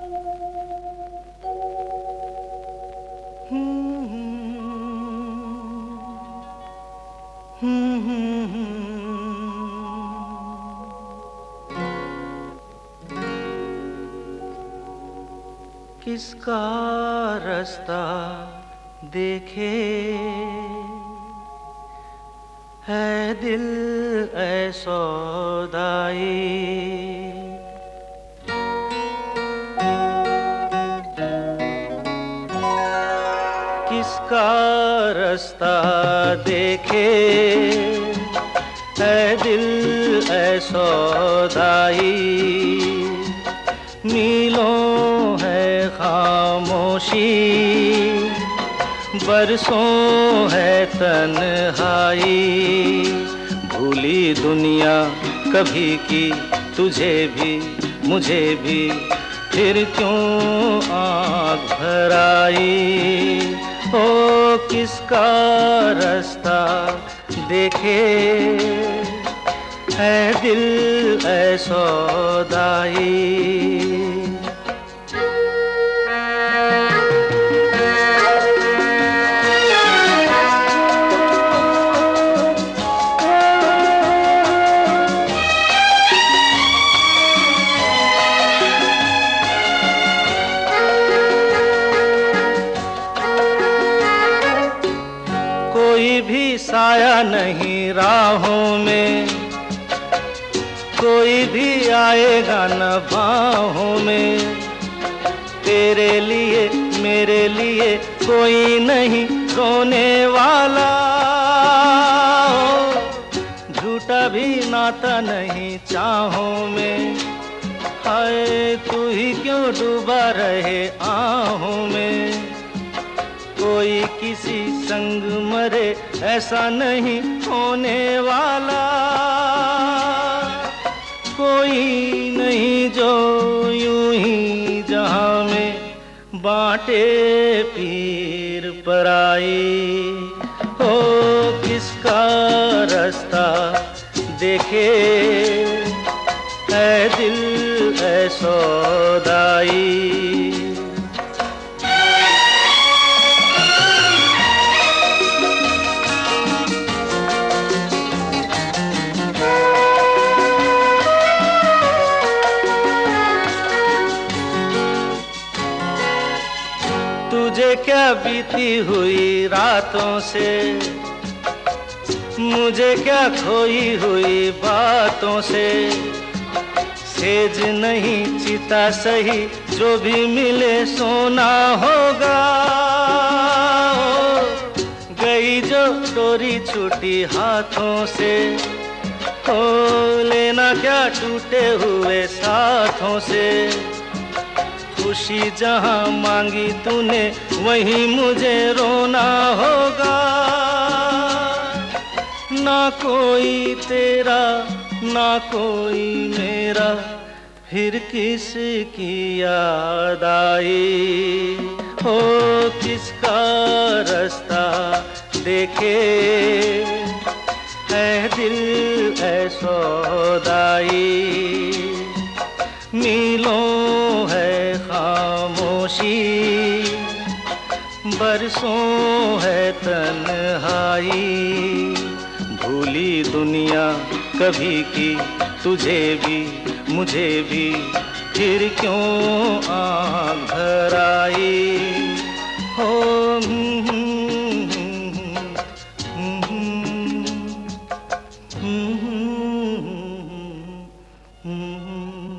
किसका रास्ता देखे है दिल ऐ सौदाई। किसका रास्ता देखे है दिल ऐ सौदाई। मीलों है खामोशी, बरसों है तन्हाई। भूली दुनिया कभी की तुझे भी मुझे भी, फिर क्यों आँख भर आई। ओ किसका रास्ता देखे है दिल ऐ सौदाई। कोई भी साया नहीं राहों में, कोई भी आएगा न बाहों में। तेरे लिए मेरे लिए कोई नहीं रोने वाला। झूठा भी नाता नहीं चाहों में। हाय तू ही क्यों डूबा रहे आहों में। कोई किसी संग मरे ऐसा नहीं होने वाला। कोई नहीं जो यूं ही जहां में बांटे पीर पराई। हो किसका रास्ता देखे है दिल ऐ सौदाई। तुझे क्या बीती हुई रातों से, मुझे क्या खोई हुई बातों से। सेज नहीं चिता सही जो भी मिले सोना होगा। गई जो डोरी छूटी हाथों से, हो लेना क्या टूटे हुए साथों से। खुशी जहां मांगी तूने वहीं मुझे रोना होगा। ना कोई तेरा ना कोई मेरा, फिर किसकी याद आई। हो किसका रास्ता देखे है दिल ऐ सौदाई। मीलों है खामोशी, बरसों है तन्हाई। भूली दुनिया कभी की तुझे भी मुझे भी, फिर क्यों आँख भर आई। हो Mm-hmm.